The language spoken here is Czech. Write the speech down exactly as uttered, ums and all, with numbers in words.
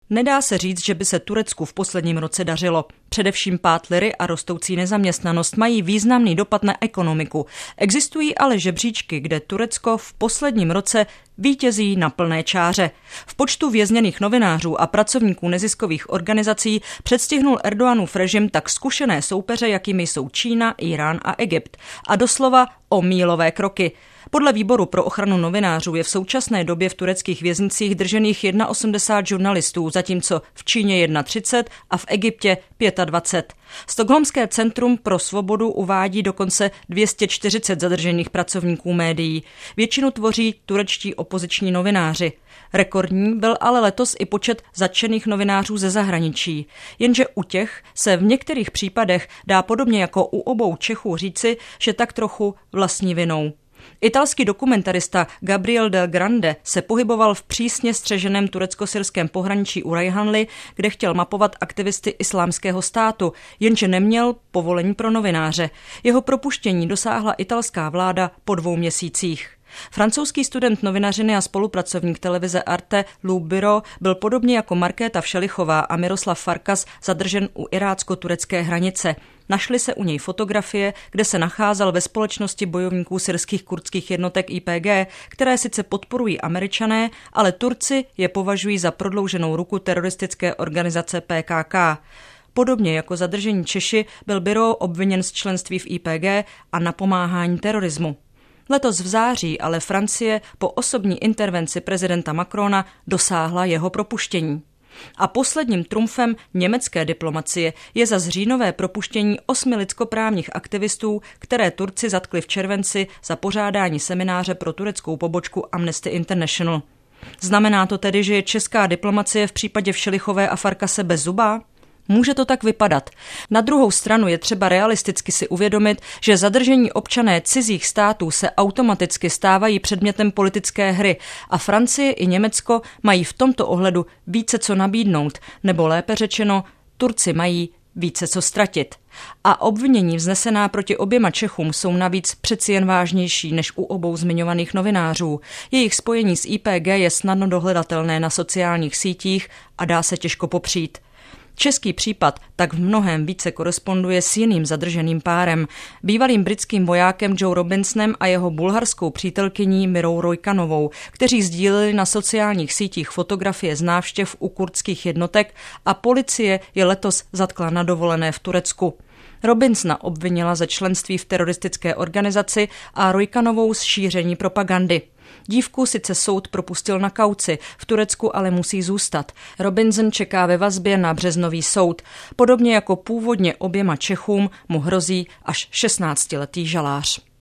Nedá se říct, že by se Turecku v posledním roce dařilo. Především pád liry a rostoucí nezaměstnanost mají významný dopad na ekonomiku. Existují ale žebříčky, kde Turecko v posledním roce vítězí na plné čáře. V počtu vězněných novinářů a pracovníků neziskových organizací předstihnul Erdoganův režim tak zkušené soupeře, jakými jsou Čína, Irán a Egypt. A doslova o mílové kroky. Podle Výboru pro ochranu novinářů je v současné době v tureckých věznicích držených osmdesát jedna žurnalistů, zatímco v Číně třicet jedna a v Egyptě dvacet pět. Stockholmské centrum pro svobodu uvádí dokonce dvě stě čtyřicet zadržených pracovníků médií. Většinu tvoří turečtí opoziční novináři. Rekordní byl ale letos i počet zatčených novinářů ze zahraničí. Jenže u těch se v některých případech dá podobně jako u obou Čechů říci, že tak trochu vlastní vinou. Italský dokumentarista Gabriel Del Grande se pohyboval v přísně střeženém turecko-syrském pohraničí u Rajhanli, kde chtěl mapovat aktivisty Islámského státu, jenže neměl povolení pro novináře. Jeho propuštění dosáhla italská vláda po dvou měsících. Francouzský student novinařiny a spolupracovník televize Arte Lou Biro byl podobně jako Markéta Všelichová a Miroslav Farkas zadržen u irácko-turecké hranice. Našly se u něj fotografie, kde se nacházel ve společnosti bojovníků syrských kurdských jednotek I P G, které sice podporují Američané, ale Turci je považují za prodlouženou ruku teroristické organizace P K K. Podobně jako zadržení Češi byl Biro obviněn z členství v I P G a napomáhání terorismu. Letos v září ale Francie po osobní intervenci prezidenta Macrona dosáhla jeho propuštění. A posledním trumfem německé diplomacie je za říjnové propuštění osmi lidskoprávních aktivistů, které Turci zatkli v červenci za pořádání semináře pro tureckou pobočku Amnesty International. Znamená to tedy, že je česká diplomacie v případě Všelichové a Farkase bezzubá? Může to tak vypadat. Na druhou stranu je třeba realisticky si uvědomit, že zadržení občané cizích států se automaticky stávají předmětem politické hry a Francie i Německo mají v tomto ohledu více co nabídnout, nebo lépe řečeno, Turci mají více co ztratit. A obvinění vznesená proti oběma Čechům jsou navíc přeci jen vážnější než u obou zmiňovaných novinářů. Jejich spojení s I P G je snadno dohledatelné na sociálních sítích a dá se těžko popřít. Český případ tak v mnohém více koresponduje s jiným zadrženým párem, bývalým britským vojákem Joe Robinsonem a jeho bulharskou přítelkyní Mirou Rojkanovou, kteří sdíleli na sociálních sítích fotografie z návštěv u kurdských jednotek a policie je letos zatkla na dovolené v Turecku. Robinsona obvinila ze členství v teroristické organizaci a Rojkanovou z šíření propagandy. Dívku sice soud propustil na kauci, v Turecku ale musí zůstat. Robinson čeká ve vazbě na březnový soud. Podobně jako původně oběma Čechům mu hrozí až šestnáctiletý žalář.